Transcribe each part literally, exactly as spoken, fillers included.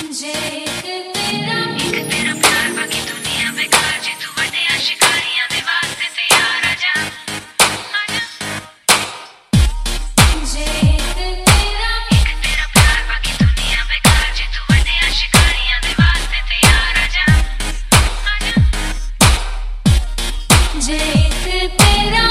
जे एक तेरा एक तेरा प्यार बाकी दुनिया बेकार जे तू वड्डियां शिकारियां दे वास्ते तैयार आजा आजा जे एक तेरा एक तेरा प्यार बाकी दुनिया बेकार जे तू वड्डियां शिकारियां दे वास्ते तैयार आजा आजा जे एक तेरा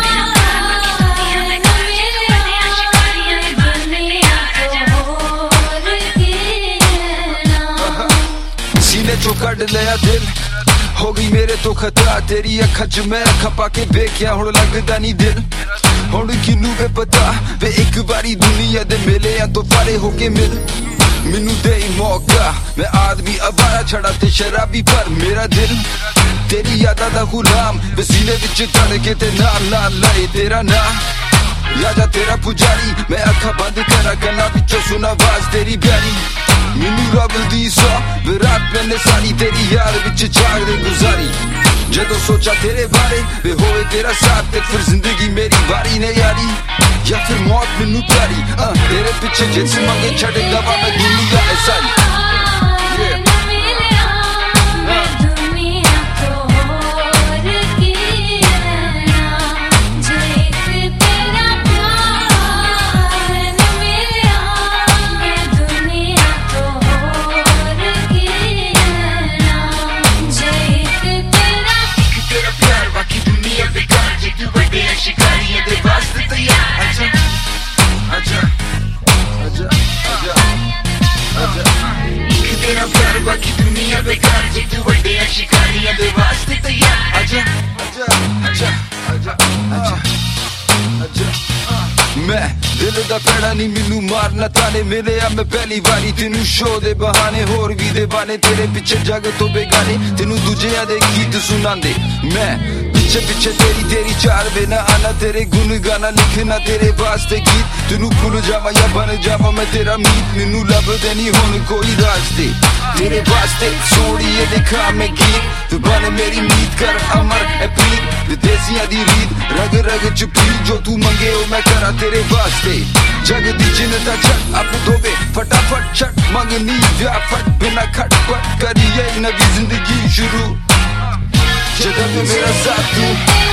चो कड लिया दिल हो गई मेरे तो खतरा तेरी अखा च मैं खपा के बेख्या हुण लगदा नहीं दिल हुण किनू वे पता वे एक बारी दुनिया दे मिले या तो फारे होके मिल मैनू दे मौका मैं आदमी अबारा छड़ा ते शराबी पर मेरा दिल तेरी यादा दा गुलाम वे सीने विच धड़के ते नाल नाल लाए तेरा ना यादा तेरा पुजारी मैं अखा बंद करा गल्लां विचों सुना आवाज तेरी प्यारी मैनू रब दी सौ विराट पैने सारी तेरी याद विच जाग दे गुजारी जदों सोचा तेरे बारे वे होए तेरा साथ ते फिर जिंदगी मेरी बारी ने यारी या फिर मौत मैनू प्यारी uh, तेरे पिछे जिस मंगे छड़ दवा मैं दुनिया है सारी yeah. शिकारियां दे वास्ते तैयार आजा आजा आजा आजा आजा एक तेरा प्यार बाकी दुनिया बेकार जे तू वड्डियां शिकारियां दे वास्ते तैयार आजा आजा आजा आजा आजा आजा मैं दिल दा पैड़ा नहीं मैनू मारना ताने मिले आ मैं पहली बारी तेनू शो दे बहाने होर भी दे बाने तेरे पिछे जग तो बेगाने तेनू दूजियां दे गीत सुनांदे मैं पिछे पिछे तेरी तेरी चार बेना आना तेरे गुन गाना लिखना तेरे वास्ते गीत तेनू भूल जावा या बन जावा मैं तेरा मीत मैनू लभदे नहीं हुण कोई रास्ते तेरे वास्ते सोड़िए लिखा मैं गीत तू बन मेरी मीत कर अमर ए प्रीत विदेसियां दी रीत रग रग च प्रीत जो तू मंगे ओ मैं करा तेरे वास्ते जग दी जिन्नता छट आप धोबे फटाफट छट मंगनी व्या फट बिना खटपट करिए नवी जिंदगी शुरू जगह में मेरा साथ तू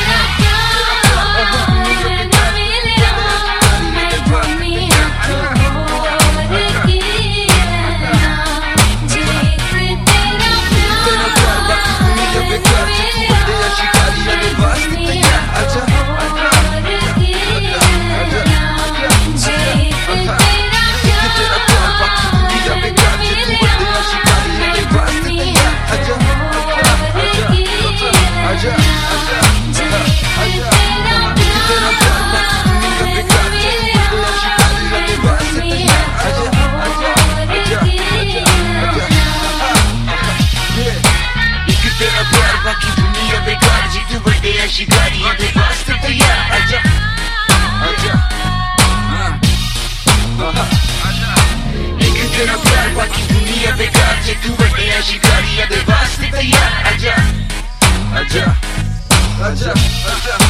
शिकारियां दे वास्ते तैयार आजा आजा एक तेरा प्यार बाकी दुनिया बेकार जे तू वड्डियां शिकारियां दे वास्ते तैयार आजा आजा आजा आजा